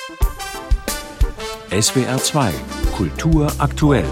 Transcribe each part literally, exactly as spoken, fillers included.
S W R zwei Kultur aktuell.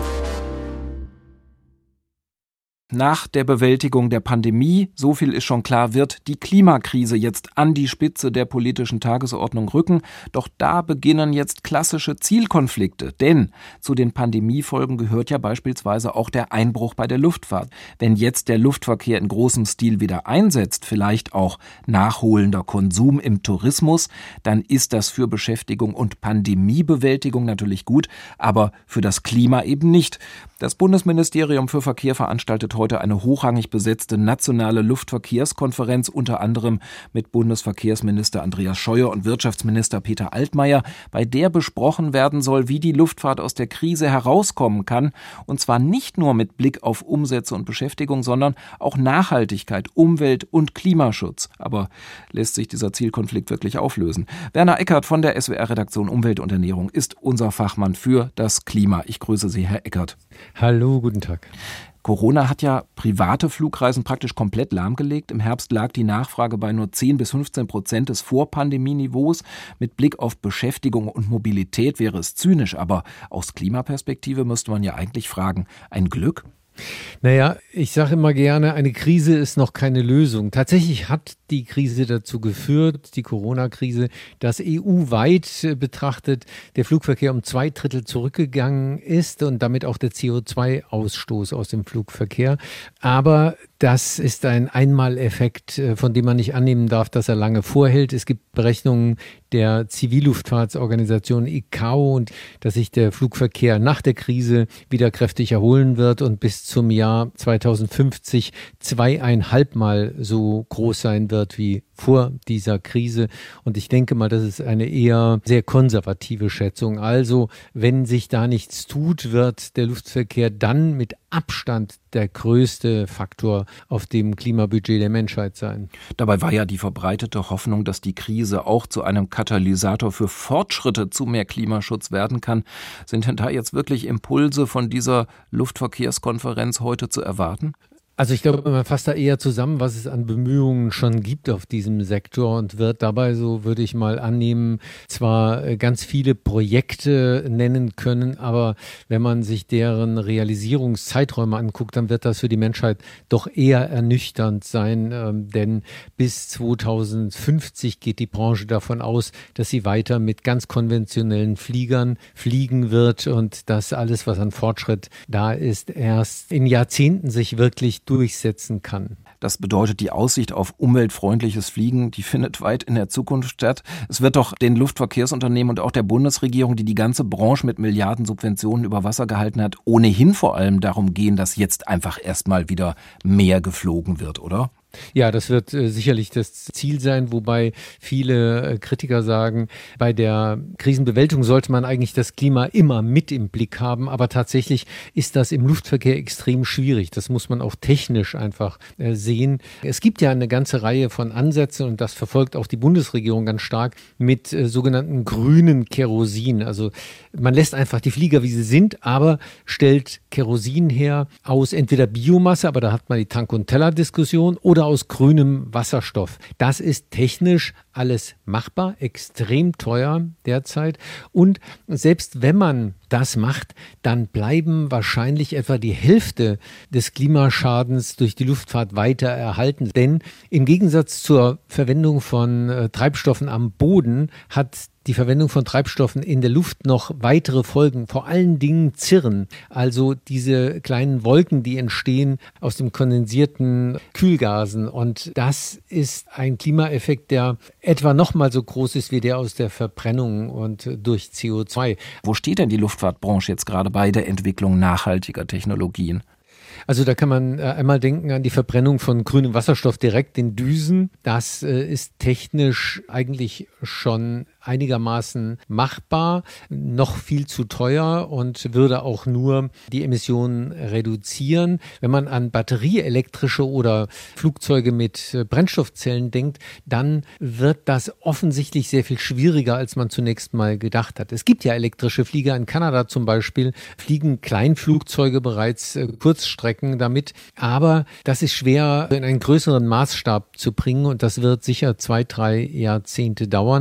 Nach der Bewältigung der Pandemie, so viel ist schon klar, wird die Klimakrise jetzt an die Spitze der politischen Tagesordnung rücken. Doch da beginnen jetzt klassische Zielkonflikte. Denn zu den Pandemiefolgen gehört ja beispielsweise auch der Einbruch bei der Luftfahrt. Wenn jetzt der Luftverkehr in großem Stil wieder einsetzt, vielleicht auch nachholender Konsum im Tourismus, dann ist das für Beschäftigung und Pandemiebewältigung natürlich gut, aber für das Klima eben nicht. Das Bundesministerium für Verkehr veranstaltet heute eine hochrangig besetzte nationale Luftverkehrskonferenz, unter anderem mit Bundesverkehrsminister Andreas Scheuer und Wirtschaftsminister Peter Altmaier, bei der besprochen werden soll, wie die Luftfahrt aus der Krise herauskommen kann. Und zwar nicht nur mit Blick auf Umsätze und Beschäftigung, sondern auch Nachhaltigkeit, Umwelt- und Klimaschutz. Aber lässt sich dieser Zielkonflikt wirklich auflösen? Werner Eckert von der S W R-Redaktion Umwelt und Ernährung ist unser Fachmann für das Klima. Ich grüße Sie, Herr Eckert. Hallo, guten Tag. Corona hat ja private Flugreisen praktisch komplett lahmgelegt. Im Herbst lag die Nachfrage bei nur zehn bis fünfzehn Prozent des Vorpandemieniveaus. Mit Blick auf Beschäftigung und Mobilität wäre es zynisch, aber aus Klimaperspektive müsste man ja eigentlich fragen, ein Glück? Naja, ich sage immer gerne, eine Krise ist noch keine Lösung. Tatsächlich hat die Krise dazu geführt, die Corona-Krise, dass E U-weit betrachtet der Flugverkehr um zwei Drittel zurückgegangen ist und damit auch der C O zwei Ausstoß aus dem Flugverkehr. Aber das ist ein Einmaleffekt, von dem man nicht annehmen darf, dass er lange vorhält. Es gibt Berechnungen der Zivilluftfahrtsorganisation I C A O, und dass sich der Flugverkehr nach der Krise wieder kräftig erholen wird und bis zum Jahr zweitausendfünfzig zweieinhalb Mal so groß sein wird wie vor dieser Krise. Und ich denke mal, das ist eine eher sehr konservative Schätzung. Also, wenn sich da nichts tut, wird der Luftverkehr dann mit Abstand der größte Faktor auf dem Klimabudget der Menschheit sein. Dabei war ja die verbreitete Hoffnung, dass die Krise auch zu einem Katalysator für Fortschritte zu mehr Klimaschutz werden kann. Sind denn da jetzt wirklich Impulse von dieser Luftverkehrskonferenz heute zu erwarten? Also ich glaube, man fasst da eher zusammen, was es an Bemühungen schon gibt auf diesem Sektor, und wird dabei, so würde ich mal annehmen, zwar ganz viele Projekte nennen können, aber wenn man sich deren Realisierungszeiträume anguckt, dann wird das für die Menschheit doch eher ernüchternd sein, ähm, denn bis zweitausendfünfzig geht die Branche davon aus, dass sie weiter mit ganz konventionellen Fliegern fliegen wird und dass alles, was an Fortschritt da ist, erst in Jahrzehnten sich wirklich durchsetzen kann. Das bedeutet, die Aussicht auf umweltfreundliches Fliegen, die findet weit in der Zukunft statt. Es wird doch den Luftverkehrsunternehmen und auch der Bundesregierung, die die ganze Branche mit Milliarden Subventionen über Wasser gehalten hat, ohnehin vor allem darum gehen, dass jetzt einfach erstmal wieder mehr geflogen wird, oder? Ja, das wird äh, sicherlich das Ziel sein, wobei viele äh, Kritiker sagen, bei der Krisenbewältigung sollte man eigentlich das Klima immer mit im Blick haben, aber tatsächlich ist das im Luftverkehr extrem schwierig. Das muss man auch technisch einfach äh, sehen. Es gibt ja eine ganze Reihe von Ansätzen, und das verfolgt auch die Bundesregierung ganz stark, mit äh, sogenannten grünen Kerosin. Also man lässt einfach die Flieger, wie sie sind, aber stellt Kerosin her aus entweder Biomasse, aber da hat man die Tank- und Teller-Diskussion, oder aus grünem Wasserstoff. Das ist technisch alles machbar, extrem teuer derzeit. Und selbst wenn man das macht, dann bleiben wahrscheinlich etwa die Hälfte des Klimaschadens durch die Luftfahrt weiter erhalten. Denn im Gegensatz zur Verwendung von äh, Treibstoffen am Boden hat die Verwendung von Treibstoffen in der Luft noch weitere Folgen, vor allen Dingen Zirren, also diese kleinen Wolken, die entstehen aus dem kondensierten Kühlgasen. Und das ist ein Klimaeffekt, der etwa noch mal so groß ist wie der aus der Verbrennung und durch C O zwei. Wo steht denn die Luftfahrtbranche jetzt gerade bei der Entwicklung nachhaltiger Technologien? Also da kann man äh, einmal denken an die Verbrennung von grünem Wasserstoff direkt in Düsen. Das äh, ist technisch eigentlich schon einigermaßen machbar, noch viel zu teuer und würde auch nur die Emissionen reduzieren. Wenn man an batterieelektrische oder Flugzeuge mit Brennstoffzellen denkt, dann wird das offensichtlich sehr viel schwieriger, als man zunächst mal gedacht hat. Es gibt ja elektrische Flieger. In Kanada zum Beispiel fliegen Kleinflugzeuge bereits Kurzstrecken damit, aber das ist schwer in einen größeren Maßstab zu bringen, und das wird sicher zwei, drei Jahrzehnte dauern.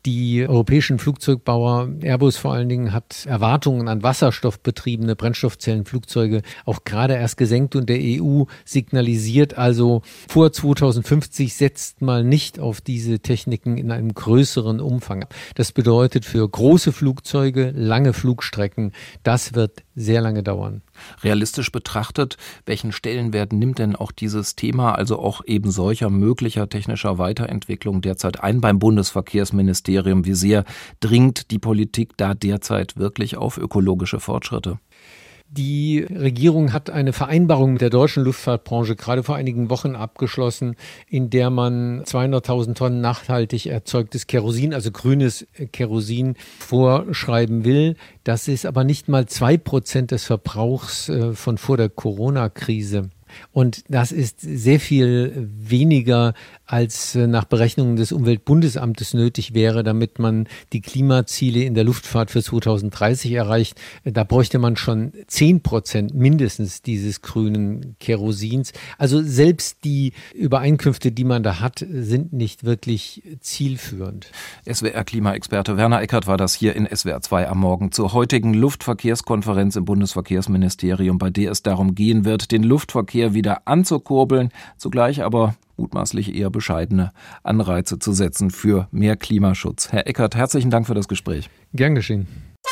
Die europäischen Flugzeugbauer, Airbus vor allen Dingen, hat Erwartungen an wasserstoffbetriebene Brennstoffzellenflugzeuge auch gerade erst gesenkt und der E U signalisiert also, vor zweitausendfünfzig setzt mal nicht auf diese Techniken in einem größeren Umfang. Das bedeutet für große Flugzeuge, lange Flugstrecken, das wird sehr lange dauern. Realistisch betrachtet, welchen Stellenwert nimmt denn auch dieses Thema, also auch eben solcher möglicher technischer Weiterentwicklung derzeit ein beim Bundesverkehrsministerium? Wie sehr dringt die Politik da derzeit wirklich auf ökologische Fortschritte? Die Regierung hat eine Vereinbarung mit der deutschen Luftfahrtbranche gerade vor einigen Wochen abgeschlossen, in der man zweihunderttausend Tonnen nachhaltig erzeugtes Kerosin, also grünes Kerosin, vorschreiben will. Das ist aber nicht mal zwei Prozent des Verbrauchs von vor der Corona-Krise. Und das ist sehr viel weniger, als nach Berechnungen des Umweltbundesamtes nötig wäre, damit man die Klimaziele in der Luftfahrt für zweitausenddreißig erreicht. Da bräuchte man schon zehn Prozent mindestens dieses grünen Kerosins. Also selbst die Übereinkünfte, die man da hat, sind nicht wirklich zielführend. S W R-Klimaexperte Werner Eckert war das hier in S W R zwei am Morgen zur heutigen Luftverkehrskonferenz im Bundesverkehrsministerium, bei der es darum gehen wird, den Luftverkehr wieder anzukurbeln, zugleich aber mutmaßlich eher bescheidene Anreize zu setzen für mehr Klimaschutz. Herr Eckert, herzlichen Dank für das Gespräch. Gern geschehen.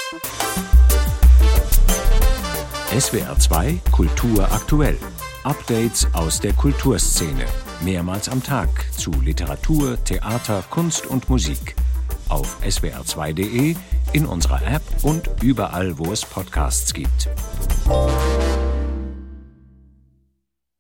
S W R zwei Kultur aktuell. Updates aus der Kulturszene. Mehrmals am Tag zu Literatur, Theater, Kunst und Musik. Auf S W R zwei Punkt de, in unserer App und überall, wo es Podcasts gibt.